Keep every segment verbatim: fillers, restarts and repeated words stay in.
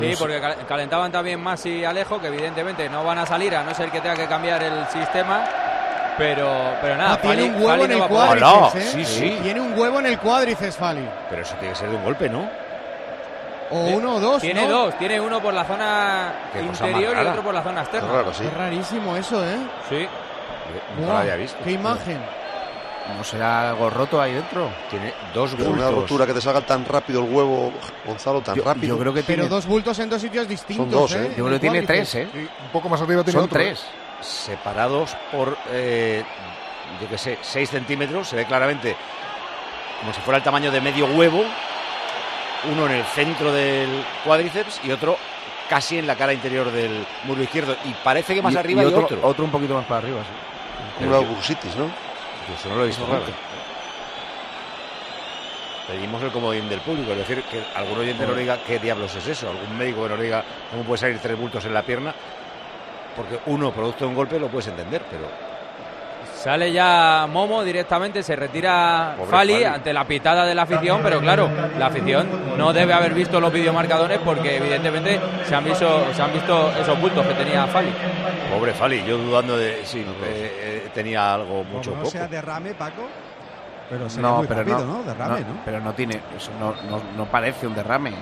Sí, porque calentaban también Masi y Alejo, que evidentemente no van a salir a no ser que tenga que cambiar el sistema. Pero, pero nada, ah, Fali, tiene un huevo Fali en no el va a poder. cuádriceps, ¿eh? Sí, sí. Tiene un huevo en el cuádriceps, Fali. Pero eso tiene que ser de un golpe, ¿no? O uno o dos, Tiene ¿no? dos, tiene uno por la zona interior y otro por la zona externa. Raro, sí. Es rarísimo eso, ¿eh? Sí. Nunca lo había visto. ¡Qué imagen! ¿No será algo roto ahí dentro? Tiene dos Pero una bultos. rotura que te salga tan rápido el huevo, Gonzalo, tan Yo, rápido. yo creo que Pero tiene, dos bultos en dos sitios distintos, Son dos, ¿eh? ¿eh? yo creo que tiene tres, ¿eh? Y un poco más arriba tiene Son otro. tres. Separados por, eh, yo qué sé, seis centímetros. Se ve claramente como si fuera el tamaño de medio huevo. Uno en el centro del cuádriceps y otro casi en la cara interior del muslo izquierdo. Y parece que más Y- arriba y hay otro, otro. otro un poquito más para arriba, sí. Una bursitis, ¿no? Eso no lo he visto Eso es nunca. Pedimos el comodín del público, es decir, que algún oyente nos diga qué diablos es eso, algún médico que nos diga cómo puede salir tres bultos en la pierna, porque uno, producto de un golpe, lo puedes entender, pero... Sale ya Momo directamente, se retira Pobre Fali, Fali. ante la pitada de la afición, pero claro, la afición no debe haber visto los videomarcadores porque evidentemente se han visto, se han visto esos bultos que tenía Fali. Pobre Fali, yo dudando de si eh, eh, tenía algo mucho o Como no poco. sea derrame, Paco, pero sería No, muy pero rápido, no, ¿no? Derrame, no, ¿no? Pero no tiene, eso no, no, no parece un derrame.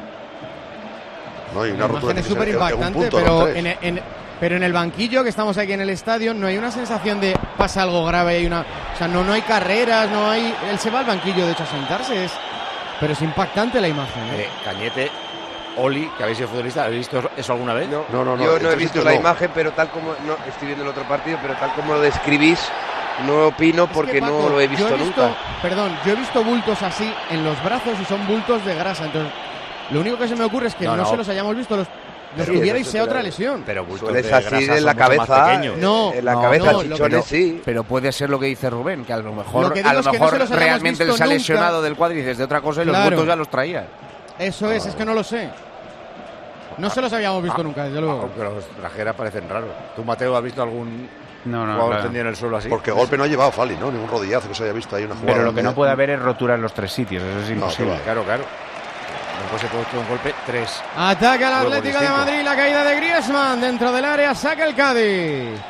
No, y una La rotura imagen es tiene súper que ser en un impactante, punto, pero no tres. en, en, pero en el banquillo que estamos aquí en el estadio no hay una sensación de pasa algo grave, hay una, o sea, no, no hay carreras, no hay, él se va al banquillo de hecho a sentarse, es, pero es impactante la imagen, ¿eh? Eh, Cañete, Oli, que habéis sido futbolista, ¿habéis visto eso alguna vez? No, No, no, no, yo en no he estos visto sitios la no. imagen, pero tal como no estoy viendo el otro partido, pero tal como lo describís, no opino Es porque que, Paco, no lo he yo visto, nunca. Perdón, yo he visto bultos así en los brazos y son bultos de grasa, entonces lo único que se me ocurre es que No, no, no. se los hayamos visto los, los Sí, que hubiera y eso sea sí, otra claro. lesión. Pero bultos Suele de ser así grasa en la son mucho más cabeza, pequeños. No, en la no, cabeza, no, lo que chichones, no- sí. Pero puede ser lo que dice Rubén, que a lo mejor, Lo que digo a lo es que no mejor se los hayamos realmente visto les ha nunca. lesionado del cuádriceps de otra cosa y Claro. los bultos ya los traía. Eso es, es que no lo sé. No se los habíamos visto Ah, nunca, desde luego. Aunque los trajeras parecen raros. ¿Tú, Mateo, has visto algún No, no, jugador claro. tendido en el suelo así? Porque golpe no ha llevado Fali, ¿no? Ningún rodillazo que se haya visto ahí una jugada. Pero lo que no donde- puede haber es rotura en los tres sitios, eso es No, imposible. que va. Claro, claro. No puede ser producto un golpe, tres. Ataca el Juego Atlético de distinto. Madrid, la caída de Griezmann dentro del área, saca el Cádiz.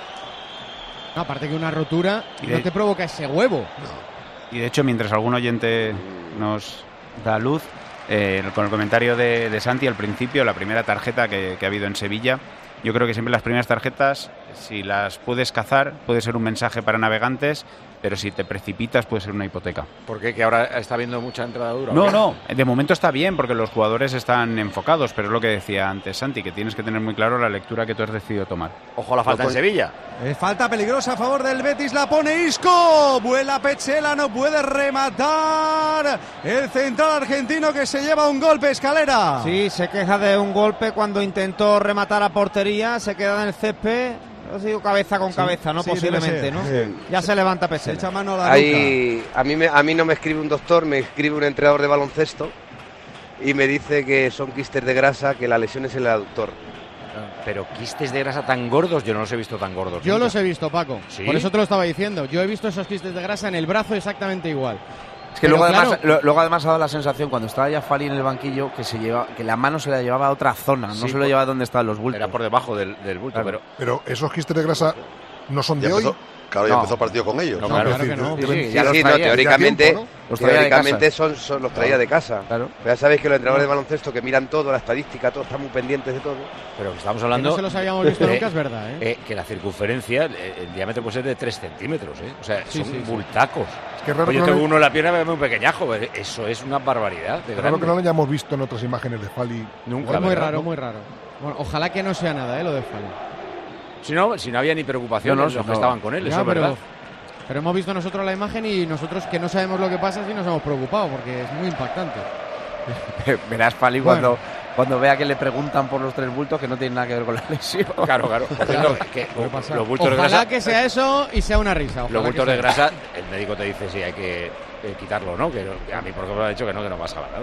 No, aparte que una rotura Y no de- te provoca ese huevo. Y de hecho, mientras algún oyente nos da luz, eh, con el comentario de, de Santi al principio, la primera tarjeta que, que ha habido en Sevilla, yo creo que siempre las primeras tarjetas, si las puedes cazar, puede ser un mensaje para navegantes, pero si te precipitas puede ser una hipoteca. ¿Por qué? ¿Que ahora está habiendo mucha entrada dura? No, ¿o qué? no, de momento está bien porque los jugadores están enfocados, pero es lo que decía antes Santi, que tienes que tener muy claro la lectura que tú has decidido tomar. Ojo a la falta en Sevilla. Eh, falta peligrosa a favor del Betis, la pone Isco. Vuela Pechela, no puede rematar. El central argentino que se lleva un golpe, Escalera. Sí, se queja de un golpe cuando intentó rematar a portería, se queda en el césped. Ha sido cabeza con Sí, cabeza, ¿no? sí, Posiblemente, debe ¿no? ser, sí. Ya se levanta Se Pechela. echa mano a la Ahí, a, mí me, a mí no me escribe un doctor, me escribe un entrenador de baloncesto y me dice que son quistes de grasa, que la lesión es en el aductor. Pero quistes de grasa tan gordos, yo no los he visto tan gordos. Yo nunca. los he visto, Paco. ¿Sí? Por eso te lo estaba diciendo. Yo he visto esos quistes de grasa en el brazo exactamente igual. Es que Pero luego, claro, además, lo- luego además ha dado la sensación, cuando estaba ya Fali en el banquillo, que se lleva, que la mano se la llevaba a otra zona, no Sí, se lo por- llevaba donde estaban los bultos. Era por debajo del, del bulto, Claro. pero... Pero esos quistes de grasa no son Ya de hoy. empezó, claro, ya No. empezó el partido con ellos. No, No, claro, claro que decir, no. de- Sí, de- sí, Sí, ya los sí, no, traía. teóricamente, tiempo, ¿no? Los traía de teóricamente casa. son, son los traía de casa. Claro. Pero ya sabéis que los entrenadores de baloncesto que miran todo, la estadística, todo, están muy pendientes de todo. Pero que estamos Que hablando... no se los habíamos visto eh, nunca, es verdad, ¿eh? eh, que la circunferencia, eh, el diámetro puede ser de tres centímetros, ¿eh? O sea, Sí, son sí, sí. bultacos. Es que es raro Pues que yo no tengo le- uno en la pierna y me ve un pequeñajo. eh, Eso es una barbaridad. De Claro grande. que no lo hayamos visto en otras imágenes de Fali. Nunca. Es muy ¿verdad? raro, muy raro. Bueno, ojalá que no sea nada, ¿eh? Lo de Fali. Si no, si no había ni preocupación No, no, en los si que no. estaban con él, Ya, eso es pero, verdad. pero hemos visto nosotros la imagen y nosotros que no sabemos lo que pasa sí nos hemos preocupado porque es muy impactante. Verás Fali Bueno. cuando, cuando vea que le preguntan por los tres bultos que no tienen nada que ver con la lesión. Claro, claro. Por cierto, que Puede pasar. los bultos de Ojalá grasa, que sea eso y sea una risa. ojalá los que bultos sea de eso. grasa, el médico te dice si hay que eh, quitarlo o no. Que no- a mí, por ejemplo, me ha dicho que no, que no pasaba nada.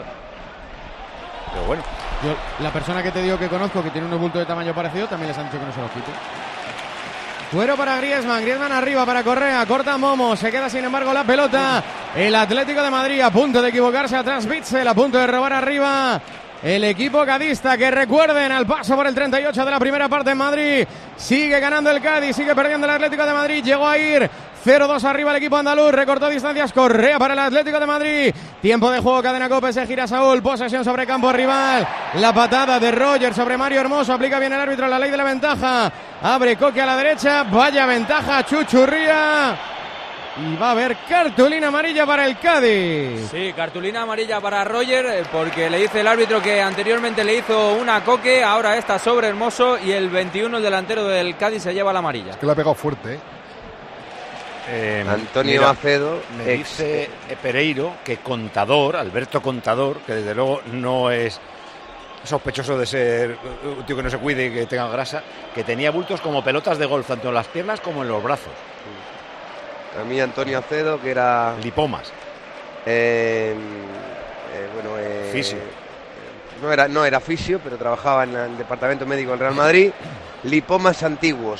Pero bueno, Yo, la persona que te digo que conozco que tiene unos bultos de tamaño parecido también les han dicho que no se los quite. Fuero para Griezmann, Griezmann arriba para Correa, corta Momo, se queda sin embargo la pelota. El Atlético de Madrid a punto de equivocarse atrás, Bitzel a punto de robar arriba. el equipo cadista, que recuerden, al paso por el treinta y ocho de la primera parte en Madrid, sigue ganando el Cádiz, sigue perdiendo el Atlético de Madrid, llegó a ir cero dos arriba el equipo andaluz, recortó distancias, Correa para el Atlético de Madrid, tiempo de juego, cadena Cope, se gira Saúl, posesión sobre campo rival, la patada de Roger sobre Mario Hermoso, aplica bien el árbitro la ley de la ventaja, abre Coque a la derecha, vaya ventaja, Chuchurría, y va a haber cartulina amarilla para el Cádiz. Sí, cartulina amarilla para Roger, porque le dice el árbitro que anteriormente le hizo una Coque, ahora está sobre Hermoso, y el veintiuno, el delantero del Cádiz, se lleva la amarilla. Es que le ha pegado fuerte, ¿eh? Eh, Antonio mira, Acedo, me ex- dice Pereiro que Contador, Alberto Contador, que desde luego no es sospechoso de ser un tío que no se cuide y que tenga grasa, que tenía bultos como pelotas de golf, tanto en las piernas como en los brazos. A mí Antonio Acedo, que era... Lipomas. Eh, eh, bueno, eh, Fisio. No era, no era fisio, pero trabajaba en el departamento médico del Real Madrid. Lipomas antiguos.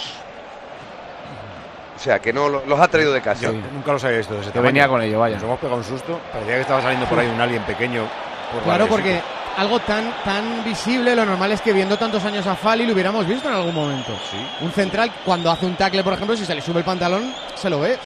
O sea, que no lo- los ha traído de casa. Yo nunca los había visto de ese Que tamaño. venía con ello, vaya. Nos hemos pegado un susto. Parecía que estaba saliendo por ahí un alien pequeño. por Claro, varios porque sitios. algo tan tan visible, lo normal es que viendo tantos años a Fali lo hubiéramos visto en algún momento. Sí. Un central, cuando hace un tackle, por ejemplo, si se le sube el pantalón, se lo ve.